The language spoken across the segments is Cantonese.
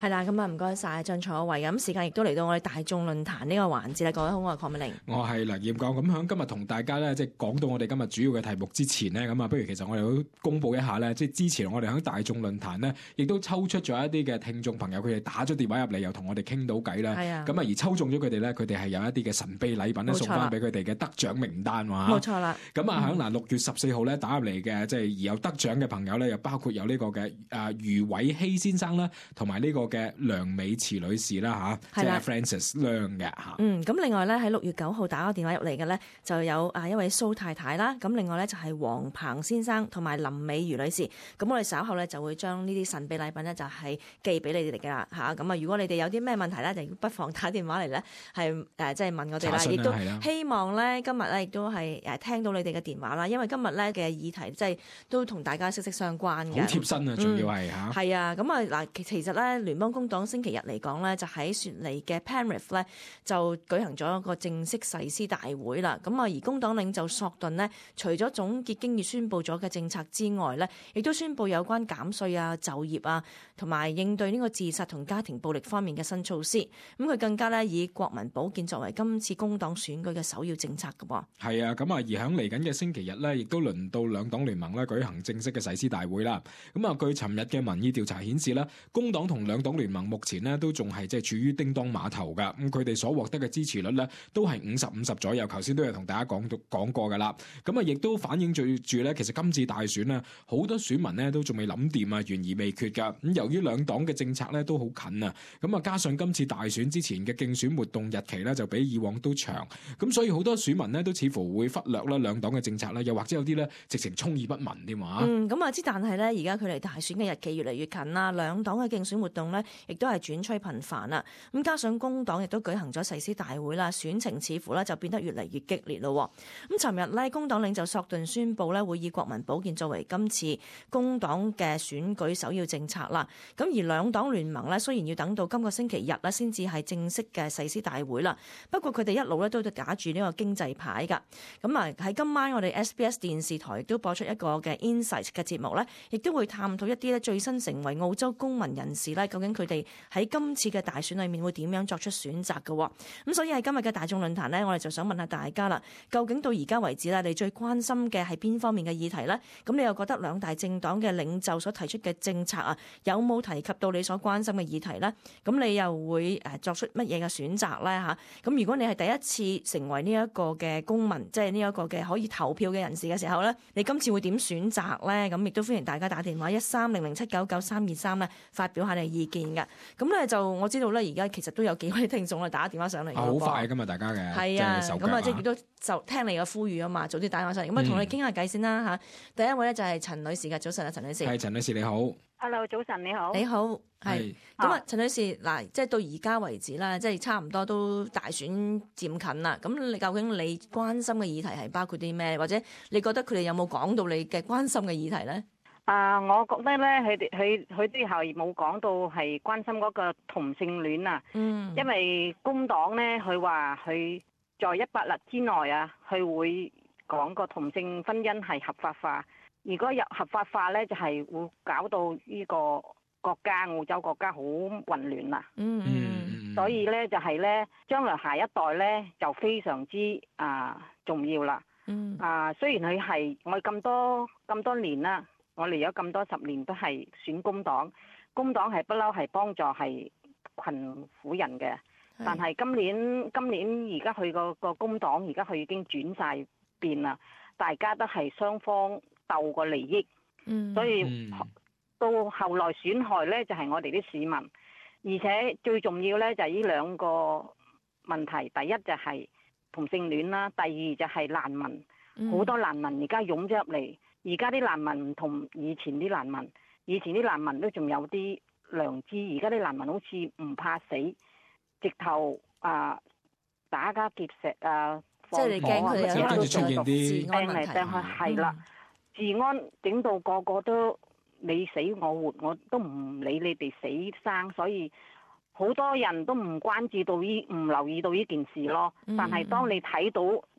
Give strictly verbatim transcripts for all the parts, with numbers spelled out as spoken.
係啦，咁啊唔該晒張楚慧。咁時間亦都嚟到我哋大眾論壇呢個環節啦。各位好，我係鄺美玲， 我係梁焱剛。咁響今日同大家咧，即係講到我哋今日主要嘅題目之前咧，咁啊，不如其實我哋都公佈一下咧，即係之前我哋響大眾論壇咧，亦都抽出咗一啲嘅聽眾朋友，佢哋打咗電話入嚟，又同我哋傾到偈啦。 係啊。 咁啊，而抽中咗佢哋咧，佢哋係有一啲嘅神秘禮品咧，送翻俾佢哋嘅得獎名單喎。 冇錯啦。 咁啊，響嗱六月十四號咧打入嚟嘅，即係而有得獎嘅朋友咧，又包括有呢個嘅誒余偉希先生啦，同埋呢個嘅梁美慈女士啦嚇，即係 Francis 梁嘅嚇。 嗯，咁另外咧喺六月九號打個電話入嚟嘅咧，就有啊一位蘇太太啦。咁另外咧就係黃鵬先生同埋林美如女士。咁我哋稍後咧就會將呢啲神秘禮品咧就係寄俾你哋嘅啦嚇。咁啊，如果你哋有啲咩問題咧，就不妨打電話嚟咧，係誒即係問我哋啦。亦都希望咧今日咧亦都係誒聽到你哋嘅電話啦，因為今日咧嘅議題即係都同大家息息相關嘅。 好貼身啊，仲要係嚇。 係啊，咁啊嗱，其實咧聯邦工黨星期日嚟講咧，就喺雪梨嘅 Penrith 咧就舉行咗一個正式誓師大會啦。咁啊，而工黨領袖索頓呢，除咗總結經已宣布咗嘅政策之外咧，亦都宣布有關減稅啊、就業啊，同埋應對呢個自殺同家庭暴力方面嘅新措施。咁佢更加咧以國民保健作為今次工黨選舉嘅首要政策㗎噃。 係啊，咁啊，而響嚟緊嘅星期日咧，亦都輪到兩黨聯盟咧舉行正式嘅誓師大會啦。咁啊，據尋日嘅民意調查顯示咧，工黨同兩黨聯盟目前呢都仲係即係處於叮當碼頭㗎。咁佢哋所獲得嘅支持率咧都係五十五十左右。頭先都有同大家講到講過㗎啦。咁啊，亦都反映住住咧，其實今次大選呢，好多選民呢都仲未諗掂啊，懸而未決㗎。咁由於兩黨嘅政策咧都好近啊，咁啊加上今次大選之前嘅競選活動日期咧就比以往都長，咁所以好多選民呢都似乎會忽略啦兩黨嘅政策啦，又或者有啲咧直情充耳不聞添嘛。 嗯，咁啊之，但係咧而家距離大選嘅日期越嚟越近啦，兩黨嘅競選活動咧亦都係轉趨頻繁啦。咁加上工黨亦都舉行咗誓師大會啦，選情似乎咧就變得越嚟越激烈咯。咁尋日咧工黨領袖索頓宣布咧會以國民保健作為今次工黨嘅選舉首要政策啦。咁而兩黨聯盟咧雖然要等到今個星期日咧先至係正式嘅誓師大會啦，不過佢哋一路咧都打住呢個經濟牌㗎。咁啊喺今晚我哋 S B S 電視台亦都播出一個嘅 Insight 嘅節目咧，亦都會探討一啲咧最新成為澳洲公民人士咧，究竟佢哋喺今次嘅大選裏面會點樣作出選擇嘅。咁所以喺今日嘅大眾論壇咧，我哋就想問下大家啦，究竟到而家為止咧，你最關心嘅係邊方面嘅議題咧？咁你又覺得兩大政黨嘅領袖所提出嘅政策啊，有冇提及到你所關心嘅議題咧？咁你又會誒作出乜嘢嘅選擇咧？嚇，咁如果你係第一次成為呢一個嘅公民，即係呢一個嘅可以投票嘅人士嘅時候咧，你今次會點選擇咧？咁亦都歡迎大家打電話一三零零七九九三二三咧，發表下你嘅意見嘅。咁咧就我知道咧，而家其實都有幾位聽眾啊打電話上嚟。 好快㗎嘛，大家嘅係啊，咁啊即係亦都就聽你嘅呼籲啊嘛，早啲打電話上嚟。咁啊同你傾下偈先啦嚇。第一位咧就係陳女士嘅，早晨啊，陳女士。 係陳女士你好。 Hello， 早晨你好。 你好，係。咁啊，陳女士嗱，即係到而家為止啦，即係差唔多都大選漸近啦。咁你究竟你關心嘅議題係包括啲咩？或者你覺得佢哋有冇講到你嘅關心嘅議題咧？ 啊，我覺得咧，佢哋佢佢啲係冇講到係關心嗰個同性戀啊。嗯。因為工黨咧，佢話佢在一百日之內啊，佢會講個同性婚姻係合法化。如果入合法化咧，就係、是、會搞到呢個國家澳洲國家好混亂啦。嗯嗯。所以咧就係、是、咧，將來下一代咧就非常之啊重要啦。嗯。啊，雖然佢係我哋咁多咁多年啦，我哋有咁多十年都係選工黨，工黨係不嬲係幫助係貧苦人嘅。但係今年今年而家佢個個工黨而家佢已經轉晒變啦，大家都係雙方鬥個利益，嗯、所以、嗯、到後來損害呢就係、是、我哋啲市民，而且最重要呢就係呢兩個問題，第一就係同性戀啦，第二就係難民，好、嗯、多難民而家湧咗入嚟，而家啲難民唔同以前啲難民，以前啲難民都仲有啲良知，而家啲難民好似唔怕死，直頭啊打家劫舍啊， 即係你驚佢哋喺度出現啲治安問題， 係啦。治安整到個個都你死我活，我都唔理你哋死生，所以好多人都唔關注到呢，唔留意到呢件事咯。但係當你睇到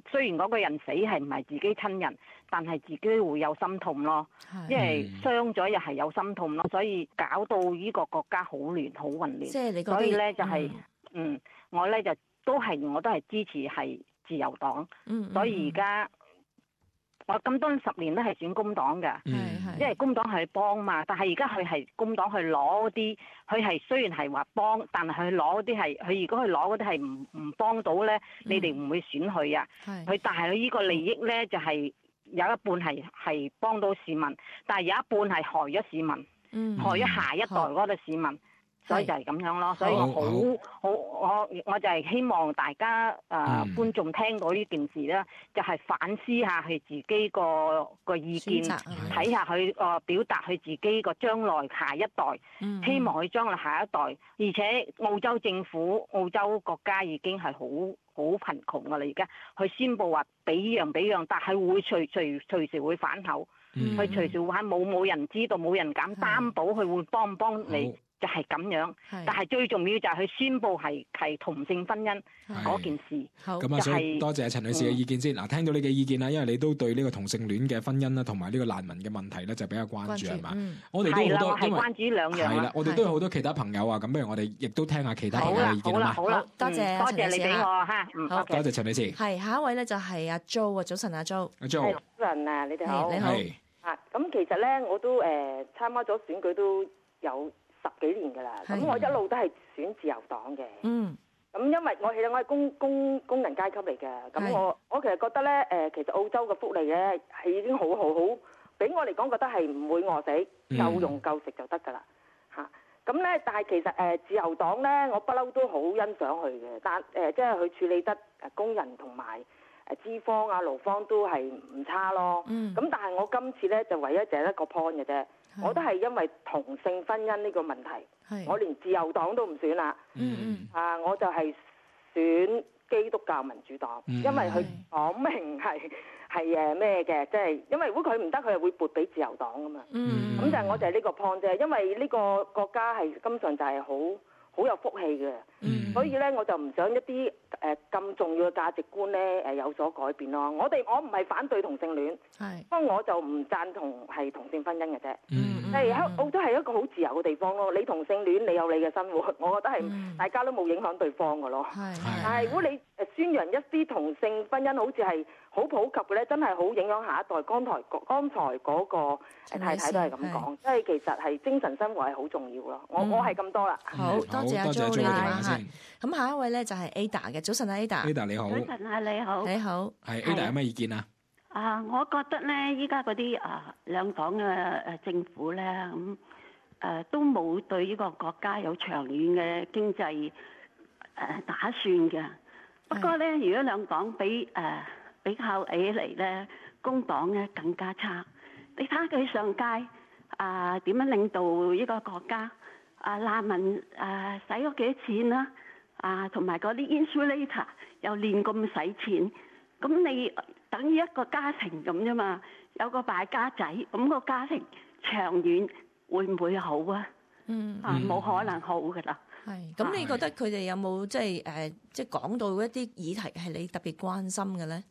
雖然嗰個人死係唔係自己親人，但係自己會有心痛咯，因為傷咗又係有心痛咯，所以搞到呢個國家好亂好混亂。 即係你覺得所以咧就係、是、嗯，嗯，我咧就都係我都係支持係自由黨，嗯嗯、所以而家。我咁多十年都係選工黨嘅， 嗯、 因為工黨係幫嘛。但係而家佢係工黨去攞啲，佢係雖然係話幫，但係佢攞啲係，佢如果佢攞嗰啲係唔唔幫到咧，嗯、你哋唔會選佢啊。佢但係佢呢個利益咧就係、是、有一半係係幫到市民，但係有一半係害咗市民，嗯、害咗下一代嗰個市民。嗯所以就係咁樣咯，所以我好好我我就係希望大家誒、呃嗯、觀眾聽到呢件事咧，就係、是、反思下佢自己個個意見，睇下佢誒表達佢自己個將來下一代，嗯、希望佢將來下一代，而且澳洲政府、澳洲國家已經係好好貧窮噶啦，而家佢宣佈話俾樣俾樣，但係會隨隨隨時會反口，佢、嗯、隨時會反冇冇人知道，冇人敢擔保佢會幫唔幫你。就係咁樣，但係最重要就係佢宣佈係係同性婚姻嗰件事。好，咁啊，所以多謝陳女士嘅意見先。嗱、嗯，聽到你嘅意見啦，因為你都對呢個同性戀嘅婚姻啦，同埋呢個難民嘅問題咧，就比較關注係嘛？ 嗯、 我哋都好多， 係關注兩樣。 係啦，我哋都有好多其他朋友啊。咁不如我哋亦都聽下其他朋友嘅意見啦。 好啦，多謝多謝你俾我嚇。 好， 多謝陳女士。 係下一位咧，就係阿 Jo 啊，早晨阿 Jo。 阿 Jo， 早晨啊，你哋好。 你好。 啊，咁其實咧，我都誒參加咗選舉都有十幾年㗎啦，咁我一路都係選自由黨嘅。嗯，咁因為我其實我係工工工人階級嚟嘅，咁我我其實覺得咧，誒、呃、其實澳洲嘅福利咧係已經好好好，俾我嚟講覺得係唔會餓死，夠用夠食就得㗎啦。嚇、嗯，咁咧、啊，但係其實誒、呃、自由黨咧，我不嬲都好欣賞佢嘅，但誒、呃、即係佢處理得誒工人同埋誒資方啊勞方都係唔差咯。嗯，咁但係我今次咧就唯一就係一個 point 嘅啫。我都係因為同性婚姻呢個問題，是我連自由黨都唔選啦。嗯嗯，啊，我就係選基督教民主黨，嗯、因為佢講明係係誒咩嘅，即係因為如果佢唔得，佢係會撥俾自由黨噶嘛。嗯，咁就係我就係呢個 point 啫，因為呢個國家係根本上就係好好有福氣嘅，嗯、所以咧我就唔想一啲誒咁重要嘅價值觀咧誒有所改變咯。我哋我唔係反對同性戀，係不過我就唔贊同係同性婚姻嘅啫。即係香澳洲係一個好自由嘅地方咯。你同性戀你有你嘅生活，我覺得係、嗯、大家都冇影響對方嘅咯。係，但係如果你誒宣揚一啲同性婚姻好似係好普及嘅咧，真係好影響下一代。剛才剛才嗰個太太都係咁講，即係其實係精神生活係好重要咯。我、嗯、我係咁多啦。 好多謝阿 Jo 呢個電話先。咁下一位咧就係 Ada 嘅，早晨啊 Ada。 Ada 你好。 早晨啊你好。 你好。 係 Ada 有咩意見啊？ 啊，我覺得咧，依家嗰啲啊兩黨嘅誒政府咧，咁、嗯、誒、呃、都冇對呢個國家有長遠嘅經濟誒、呃、打算嘅。不過咧，如果兩黨比誒、呃、比較起嚟咧，工黨咧更加差。你睇下佢上屆啊點樣領導呢個國家啊難民誒使咗幾多錢啦？啊，同埋嗰啲 insulator 又亂咁使錢，咁你等於一個家庭咁啫嘛，有個敗家仔，咁個家庭長遠會唔會好啊？嗯，啊冇可能好噶啦。 係，咁你覺得佢哋有冇即係誒，即係講到一啲議題係你特別關心嘅咧？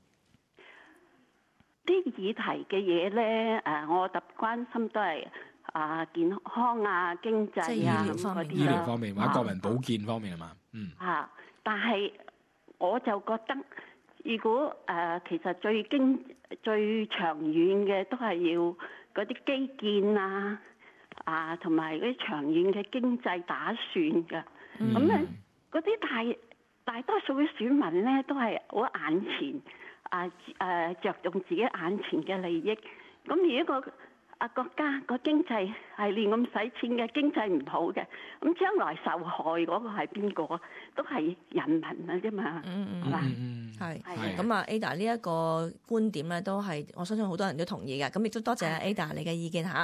啲議題嘅嘢咧，誒，我特別關心都係啊健康啊、經濟啊咁嗰啲咯。 醫療方面或者國民保健方面係嘛？嗯。啊， 但係我就覺得，如果誒、呃、其實最經最長遠嘅都係要嗰啲基建啊，啊同埋嗰啲長遠嘅經濟打算嘅。咁咧嗰啲大大多數嘅選民咧都係好眼前啊誒著重自己眼前嘅利益。咁而一個啊國家個經濟係亂咁使錢嘅，經濟唔好嘅，咁將來受害嗰個係邊個？都係人民啊啫嘛，係嘛？ 係係咁啊 Ada 呢一個觀點咧，都係我相信好多人都同意嘅。咁亦都多謝 Ada 你嘅意見嚇。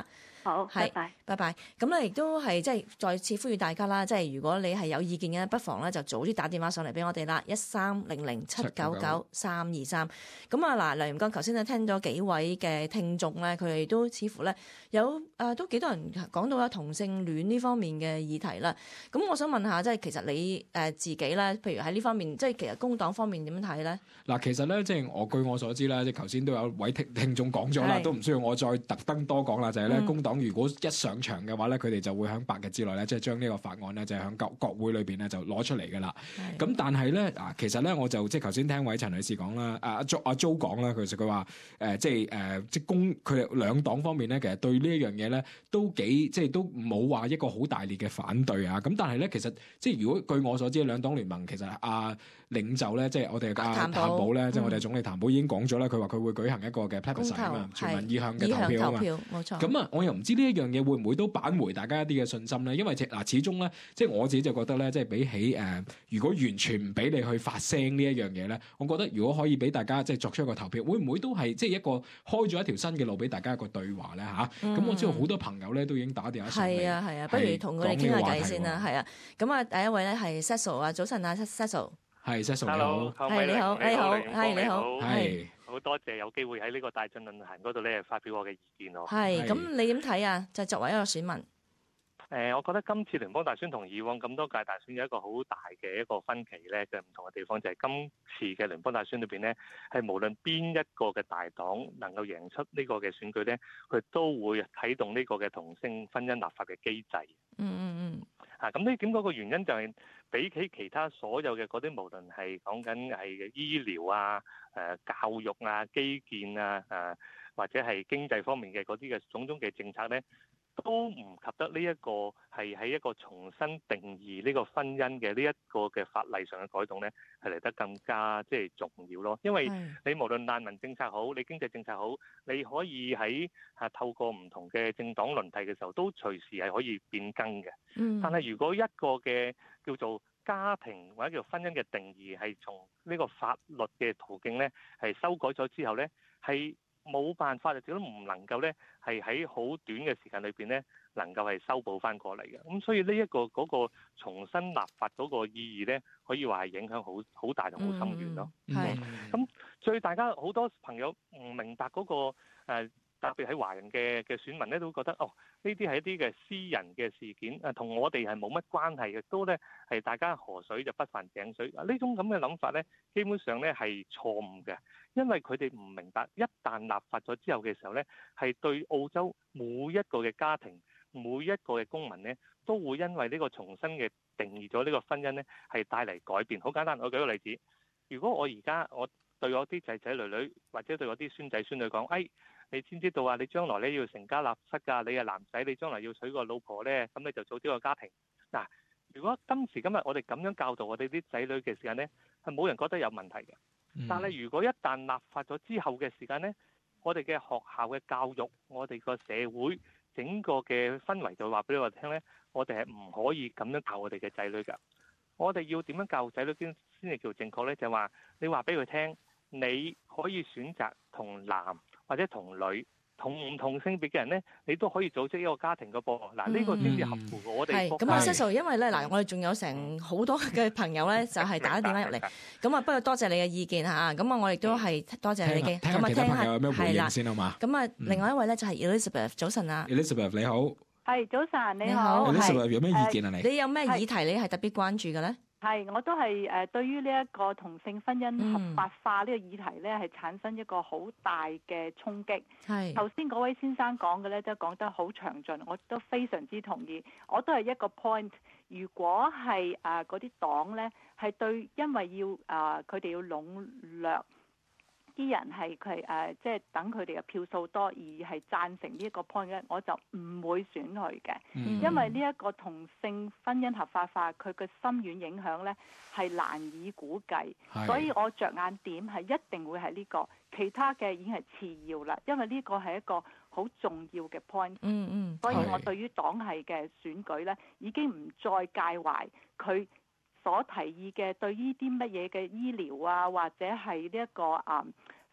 好， 係， 拜拜， 拜拜。咁咧亦都係即係再次呼籲大家啦，即係如果你係有意見嘅，不妨咧就早啲打電話上嚟俾我哋啦，一三零零七九九三二三。咁啊嗱，梁琰剛頭先咧聽咗幾位嘅聽眾咧，佢哋都似乎咧有誒都幾多人講到有同性戀呢方面嘅議題啦。咁我想問下，即係其實你誒自己咧，譬如喺呢方面，即係其實工黨方面點樣睇咧？嗱， 其實咧即係我據我所知啦，即係頭先都有位聽聽眾講咗啦，都唔需要我再特登多講啦，就係咧工黨如果一上場嘅話咧，佢哋就會喺百日之內咧，即係將呢個法案咧，就係喺國國會裏邊咧就攞出嚟噶啦。咁但係咧啊，其實咧我就即係頭先聽位陳女士講啦，阿阿 Jo 阿 Jo 講啦，其實佢話誒即係誒即係公佢哋兩黨方面咧，其實對呢一樣嘢咧都幾即係都冇話一個好大烈嘅反對啊。咁但係咧，其實即係如果據我所知，兩黨聯盟其實阿領袖咧，即係我哋阿譚寶咧，即係我哋總理譚寶已經講咗啦，佢話佢會舉行一個嘅 plebiscite 啊嘛，全民意向嘅投票啊嘛，冇錯。咁啊，我又唔知呢一樣嘢會唔會都扳回大家一啲嘅信心咧？因為嗱，始終咧，即係我自己就覺得咧，即係比起誒、呃，如果完全唔俾你去發聲呢一樣嘢咧，我覺得如果可以俾大家即係作出一個投票，會唔會都係即係一個開咗一條新嘅路俾大家一個對話咧？吓、啊，咁、嗯、我知道好多朋友咧都已經打電話上嚟，係啊係啊，不如同佢哋傾下偈先啦，係啊。咁啊，第一位咧係 Cecil 啊，早晨啊 Cecil。係 Cecil 你好，係你好，你好，係你好，係好多謝有機會喺呢個大進論壇嗰度咧發表我嘅意見咯。係，咁你點睇啊？就作為一個選民，誒，我覺得今次聯邦大選同以往咁多屆大選有一個好大嘅一個分歧咧嘅唔同嘅地方，就係今次嘅聯邦大選裏邊咧，係無論邊一個嘅大黨能夠贏出呢個嘅選舉咧，佢都會啟動呢個嘅同性婚姻立法嘅機制。嗯嗯嗯。啊，咁呢點嗰個原因就係比起其他所有嘅嗰啲，無論係講緊係醫療啊、誒教育啊、基建啊、誒或者係經濟方面嘅嗰啲嘅種種嘅政策咧，都唔及得呢一個係喺一個重新定義呢個婚姻嘅呢一個嘅法例上嘅改動咧，係嚟得更加即係重要咯。因為你無論難民政策好，你經濟政策好，你可以喺啊透過唔同嘅政黨輪替嘅時候，都隨時係可以變更嘅。嗯。但係如果一個嘅叫做家庭或者叫婚姻嘅定義係從呢個法律嘅途徑咧係修改咗之後咧，係冇辦法，亦都唔能夠咧，係喺好短嘅時間裏邊咧，能夠係修補翻過嚟嘅。咁所以呢一個嗰個重新立法嗰個意義咧，可以話係影響好好大同好深遠咯。係、嗯。咁所以大家好多朋友唔明白嗰、嗰個、呃特別喺華人嘅嘅選民咧，都覺得哦，呢啲係一啲嘅私人嘅事件，誒同我哋係冇乜關係嘅，都咧係大家河水就不犯井水。啊，呢種咁嘅諗法咧，基本上咧係錯誤嘅，因為佢哋唔明白，一旦立法咗之後嘅時候咧，係對澳洲每一個嘅家庭、每一個嘅公民咧，都會因為呢個重新嘅定義咗呢個婚姻咧，係帶嚟改變。好簡單，我舉個例子，如果我而家我對我啲仔仔女女或者對我啲孫仔孫女講，哎，你知唔知道啊？你將來咧要成家立室㗎，你係男仔，你將來要娶個老婆咧，咁你就組織個家庭。嗱，如果今時今日我哋咁樣教導我哋啲仔女嘅時間咧，係冇人覺得有問題嘅。但係如果一旦立法咗之後嘅時間咧，我哋嘅學校嘅教育，我哋個社會整個嘅氛圍就話俾我哋聽咧，我哋係唔可以咁樣教我哋嘅仔女㗎。我哋要點樣教仔女先先至叫正確咧？就係話你話俾佢聽，你可以選擇同男或者同女同唔同性別嘅人咧，你都可以組織一個家庭嘅噃。嗱，呢個先至合乎我哋。係咁啊，Cecil，因為咧嗱，我哋仲有成好多嘅朋友咧，就係打電話入嚟。咁啊，不過多謝你嘅意見嚇。咁啊，我亦都係多謝你嘅。咁啊，聽下有咩回應先好嘛？咁啊，另外一位咧就係 Elizabeth，早晨啊。Elizabeth 你好。係早晨，你好。Elizabeth 有咩意見啊？你你有咩議題你係特別關注嘅咧？係，我都係誒對於呢一個同性婚姻合法化呢個議題咧，係產生一個好大嘅衝擊。係頭先嗰位先生講嘅咧，都講得好詳盡，我都非常之同意。我都係一個 point，如果係誒嗰啲黨咧係對，因為要誒佢哋要籠絡啲人係佢誒，即係等佢哋嘅票數多而係贊成呢一個 point 咧，我就唔會選佢嘅，嗯、因為呢一個同性婚姻合法化佢嘅深遠影響咧係難以估計，所以我着眼點係一定會係呢、這個，其他嘅已經係次要啦，因為呢個係一個好重要嘅 point。嗯嗯，所以我對於黨係嘅選舉咧已經唔再介懷佢所提議嘅對呢啲乜嘢嘅醫療啊，或者係呢一個啊、嗯、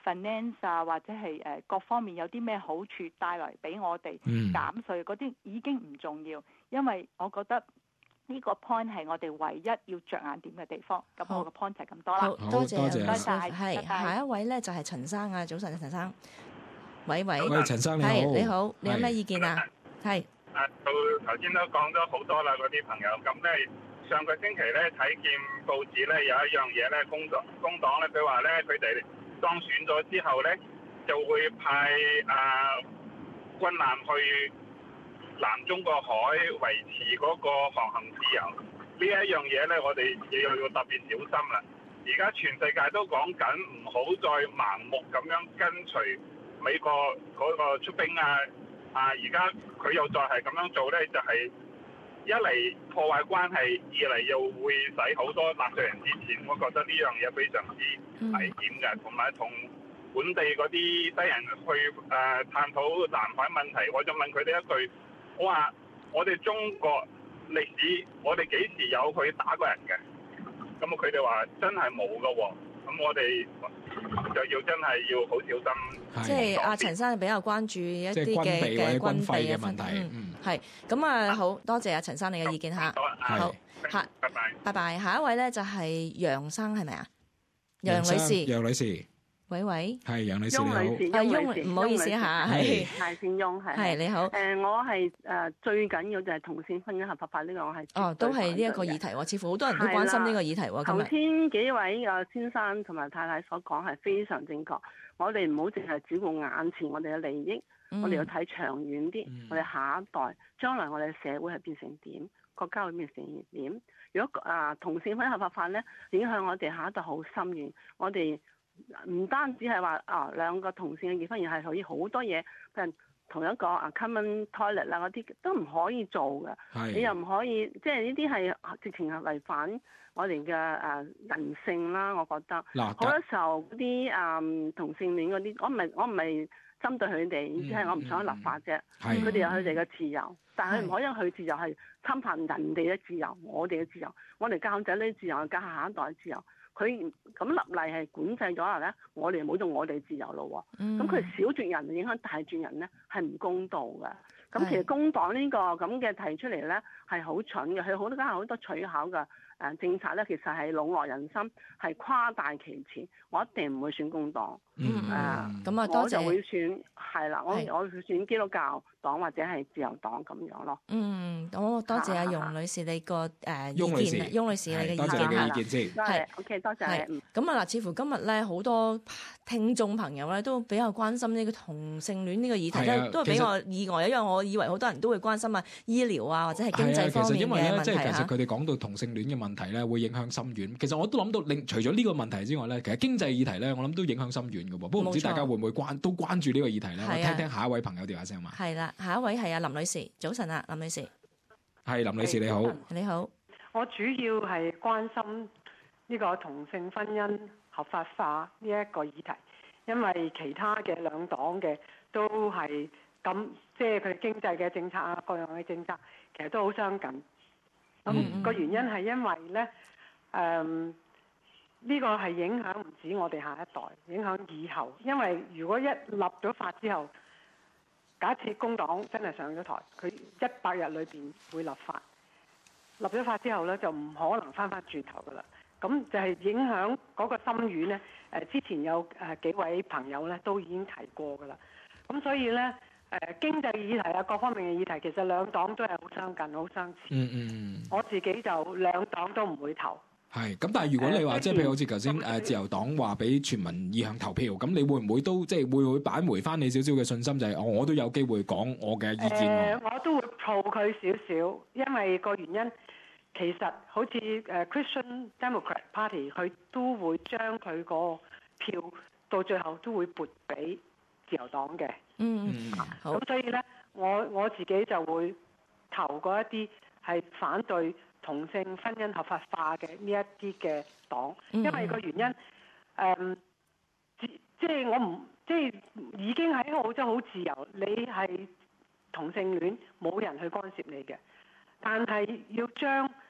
finance 啊，或者係誒各方面有啲咩好處帶來俾我哋減稅嗰啲已經唔重要，因為我覺得呢個 point 係我哋唯一要着眼點嘅地方。咁我個 point 就係咁多啦。 好多謝， 多謝晒。係下一位咧就係陳生啊，早晨陳生。喂喂， 喂陳生你好， 係你好，你有咩意見啊？係。 啊，到頭先都講咗好多啦，嗰啲朋友。咁咧上個星期咧睇見報紙咧有一樣嘢咧，工黨工黨咧佢話咧佢哋當選咗之後咧就會派啊軍艦去南中國海維持嗰個航行自由。呢一樣嘢咧，我哋又要特別小心啦。而家全世界都講緊唔好再盲目咁樣跟隨美國嗰個出兵啊！啊，而家佢又再係咁樣做咧，就係、是、一嚟破壞關係，二嚟又會使好多納稅人之錢。我覺得呢樣嘢非常之危險嘅，同埋同本地嗰啲低人去誒、呃、探討南海問題。我就問佢哋一句，我話我哋中國歷史，我哋幾時有去打過人嘅？咁佢哋話真係冇㗎喎。咁我哋就要真係要好小心。 即係阿陳生比較關注一啲嘅嘅軍費嘅問題。嗯，係。咁啊，好多謝阿陳生你嘅意見嚇。好，下拜拜。 拜拜。下一位咧就係楊生係咪啊？楊女士。 楊女士。 喂喂， 係楊女士你好。 啊翁，唔好意思嚇，係係善翁係。 係你好。 誒，我係誒最緊要就係同性婚姻合法化呢個，我係哦，都係呢一個議題喎，似乎好多人都關心呢個議題喎。 頭先幾位誒先生同埋太太所講係非常正確，我哋唔好淨係只顧眼前我哋嘅利益，嗯、我哋要睇長遠啲，嗯、我哋下一代將來我哋嘅社會係變成點，國家會變成點？如果啊同性婚姻合法化咧，影響我哋下一代好深遠，我哋。唔單止係話啊兩個同性嘅結婚，而係可以好多嘢，譬如同一個啊 common toilet 啦嗰啲都唔可以做嘅。 係你又唔可以，即係呢啲係直情係違反我哋嘅誒人性啦。我覺得好多時候嗰啲誒同性戀嗰啲，我唔係我唔係針對佢哋，只係我唔想立法啫。佢哋有佢哋嘅自由，但係唔可以佢自由係侵犯人哋嘅自由，我哋嘅自由，我哋教仔女自由，教下一代自由。佢咁立例係管制咗啦咧，我哋冇用我哋自由咯喎。咁佢、嗯、少數人影響大眾人咧係唔公道嘅。咁其實工黨呢個咁嘅提出嚟咧係好蠢嘅，佢好多家好多取巧嘅誒政策咧，其實係籠絡人心，係誇大其詞。我一定唔會選工黨。 嗯誒，咁啊、嗯，多謝。我就會選係啦，我我會選基督教黨或者係自由黨咁樣咯。嗯，好多謝阿容女士你個誒意見，翁女士你嘅意見係啦。 係，OK，多謝。 咁啊嗱，似乎今日咧好多聽眾朋友咧都比較關心呢個同性戀呢個議題，的都係比我意外，因為我以為好多人都會關心啊醫療啊或者係經濟方面嘅問題。其實因為咧，即係其實佢哋講到同性戀嘅問題咧，會影響深遠。其實我都諗到，另除咗呢個問題之外咧，其實經濟議題咧，我諗都影響深遠。不過唔知大家會唔會關都關注呢個議題咧？我聽聽下一位朋友電話聲嘛。 係啦，下一位係阿林女士，早晨啊，林女士。 係林女士你好。 你好。 我主要係關心呢個同性婚姻合法化呢一個議題，因為其他嘅兩黨嘅都係咁，即係佢經濟嘅政策啊，各樣嘅政策其實都好相近。咁、嗯、個原因係因為咧，誒、嗯。呢個係影響唔止我哋下一代，影響以後。因為如果一立咗法之後，假設工黨真係上咗台，佢一百日裏邊會立法，立咗法之後咧就唔可能翻返轉頭噶啦。咁就係影響嗰個深遠咧。誒之前有誒幾位朋友咧都已經提過噶啦。咁所以咧誒經濟議題啊，各方面嘅議題，其實兩黨都係好相近、好相似。嗯嗯嗯。我自己就兩黨都唔會投。 係，咁但係如果你話即係譬如好似頭先誒自由黨話俾全民意向投票，咁你會唔會都即係會唔會扳回翻你少少嘅信心，就係、是、哦我都有機會講我嘅意見、 呃、我都會抱佢少少，因為個原因其實好似誒 Christian Democrat Party 佢都會將佢個票到最後都會撥俾自由黨嘅。嗯嗯，好。咁所以咧，我我自己就會投嗰一啲係反對同性婚姻合法化嘅呢一啲嘅黨，因為個原因，誒、嗯，即係我唔，即係已經喺澳洲好自由，你係同性戀冇人去干涉你嘅，但係要將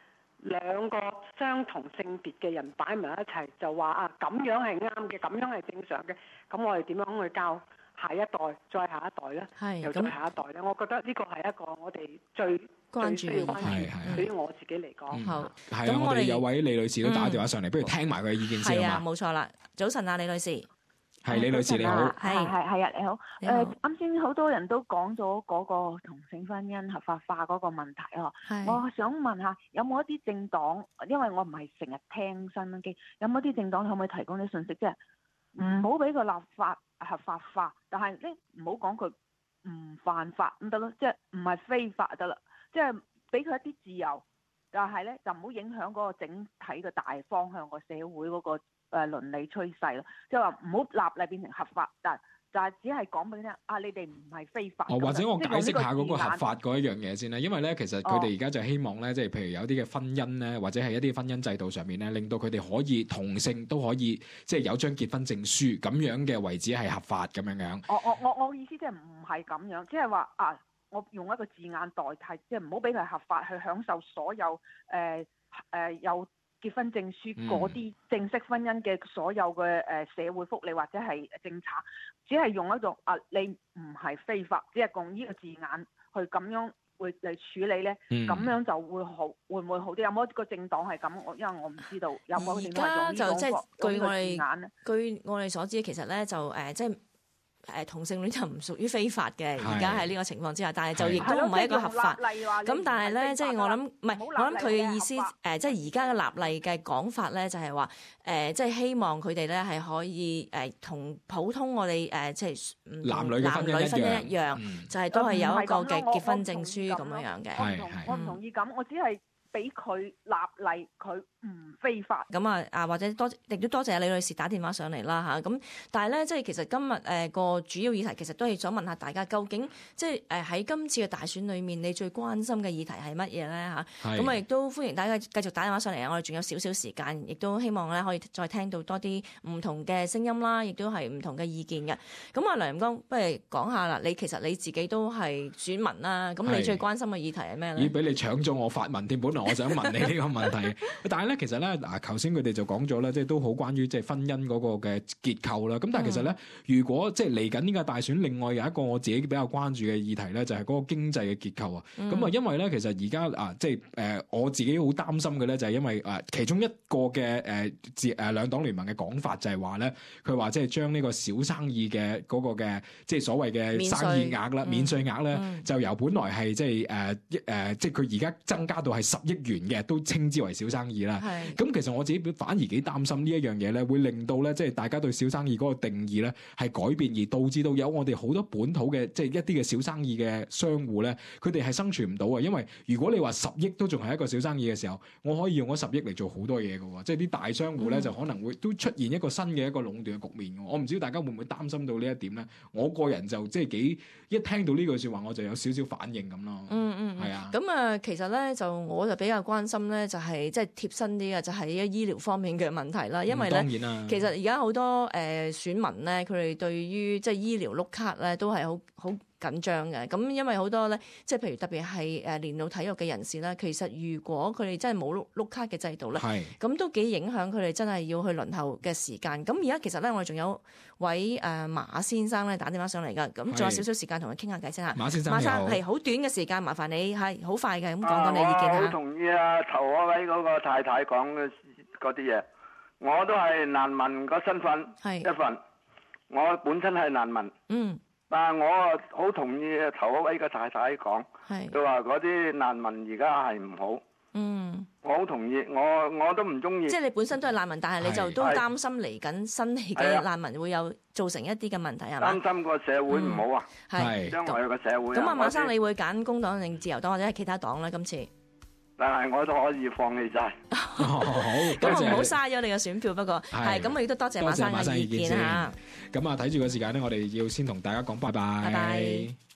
兩個相同性別嘅人擺埋一齊，就話啊咁樣係啱嘅，咁樣係正常嘅，咁我哋點樣去教下一代，再下一代咧？係又再下一代咧？我覺得呢個係一個我哋最關注嘅係係對於我自己嚟講。 嗯、 好， 係啊！我哋有位李女士都打電話上嚟，嗯、不如聽埋佢嘅意見先啊嘛。 係啊，冇錯啦。早晨啊，李女士。 係李女士你好。 係係係啊，你好。誒，啱先好多人都講咗嗰個同性婚姻合法化嗰個問題啊。我想問下，有冇一啲政黨？因為我唔係成日聽新聞機，有冇一啲政黨可唔可以提供啲信息？即係唔好俾佢立法合法化，但係咧唔好講佢唔犯法咁得咯，即係唔係非法得啦，即係俾佢一啲自由，但係咧就唔好影響嗰個整體嘅大方向個社會嗰個誒倫理趨勢咯，即係話唔好立例變成合法，但就係只係講俾你聽啊，你哋唔係非法。 哦，或者我解釋下嗰個合法嗰一樣嘢先啦，因為咧其實佢哋而家就希望咧，即係譬如有啲嘅婚姻咧，或者係一啲婚姻制度上面咧，令到佢哋可以同性都可以即係有張結婚證書咁樣嘅為止係合法咁樣樣。 我我我我意思即係唔係咁樣，即係話啊，我用一個字眼代替，即係唔好俾佢合法去享受所有誒誒、呃呃、有結婚證書嗰啲正式婚姻嘅所有嘅誒社會福利或者係政策，只係用一種啊，你唔係非法，只係用呢個字眼去咁樣會嚟處理咧，咁、嗯、樣就會好，會唔會好啲？有冇一個政黨係咁？我因為我唔知道有冇政黨用呢種字眼咧。 據我哋所知，其實咧就誒、呃、即係。誒同性戀就唔屬於非法嘅，而家喺呢個情況之下，但係就亦都唔係一個合法。咁但係咧，即係我諗，唔係我諗佢嘅意思，誒即係而家嘅立例嘅講法咧，就係話誒，即係希望佢哋咧係可以誒同普通我哋誒即係男女嘅婚姻一樣，就係都係有一個嘅結婚證書咁樣樣嘅。 係係，我唔同意咁，我只係俾佢立例，佢唔非法。 咁啊啊，或者多亦都多謝李女士打電話上嚟啦嚇。咁但係咧，即係其實今日誒個主要議題，其實都係想問下大家，究竟即係誒喺今次嘅大選裏面，你最關心嘅議題係乜嘢咧嚇？咁啊，亦都歡迎大家繼續打電話上嚟啊！我哋仲有少少時間，亦都希望咧可以再聽到多啲唔同嘅聲音啦，亦都係唔同嘅意見嘅。咁啊，梁任江，不如講下啦。你其實你自己都係選民啦，咁你最關心嘅議題係咩咧？ 已俾你搶咗我發問添，本來我想問你呢個問題，但係咧其實咧嗱，頭先佢哋就講咗啦，即係都好關於即係婚姻嗰個嘅結構啦。咁但係其實咧，嗯、如果即係嚟緊呢個大選，另外有一個我自己比較關注嘅議題咧，就係、是、嗰個經濟嘅結構啊。咁啊、嗯，因為咧其實而家啊，即係誒我自己好擔心嘅咧，就係因為誒其中一個嘅誒自誒兩黨聯盟嘅講法就係話咧，佢話即係將呢個小生意嘅嗰個嘅即係所謂嘅生意額啦、免稅額咧，嗯、就由本來係即係誒誒，即係佢而家增加到係十億元嘅，都稱之為小生意啦。咁其實我自己反而幾擔心呢一樣嘢咧，會令到咧即係大家對小生意嗰個定義咧係改變，而導致到有我哋好多本土嘅即係一啲嘅小生意嘅商戶咧，佢哋係生存唔到啊！因為如果你話十億都仲係一個小生意嘅時候，我可以用嗰十億嚟做好多嘢嘅喎，即係啲大商戶咧就可能會都出現一個新嘅一個壟斷嘅局面嘅。我唔知大家會唔會擔心到呢一點咧？我個人就即係幾一聽到呢句説話，我就有少少反應咁咯。 嗯嗯，係啊。咁啊，其實咧就我就比較關心咧，就係即係貼身啲嘅，就係一醫療方面嘅問題啦。因為咧，當然啦，其實而家好多誒選民咧，佢哋對於即係醫療碌卡咧都係好好緊張嘅。咁因為好多咧，即係譬如特別係誒年老體育嘅人士啦，其實如果佢哋真係冇碌碌卡嘅制度咧，咁是都幾影響佢哋真係要去輪候嘅時間。咁而家其實咧，我哋仲有位誒、呃、馬先生咧打電話上嚟㗎，咁仲有少少時間同佢傾下偈先嚇。馬先生，馬生係好短嘅時間，麻煩你係好快嘅咁講講你意見嚇。 我好同意啊，頭嗰位嗰個太太講嘅嗰啲嘢，我都係難民個身份一份，是我本身係難民。嗯。但係我好同意頭嗰位個太太講，佢話嗰啲難民而家係唔好。嗯，我好同意，我我都唔中意。 即係你本身都係難民，但係你就都擔心嚟緊新嚟嘅難民會有造成一啲嘅問題係嘛？ 擔心個社會唔好啊，係將來個社會。 咁啊，馬生，你會揀工黨定自由黨或者係其他黨咧？今次？ 但係我都可以放棄晒。 好，咁我唔好嘥咗你嘅選票。不過係咁，我亦都多謝馬生嘅意見嚇。 咁啊，睇住個時間咧，我哋要先同大家講拜拜。 拜拜。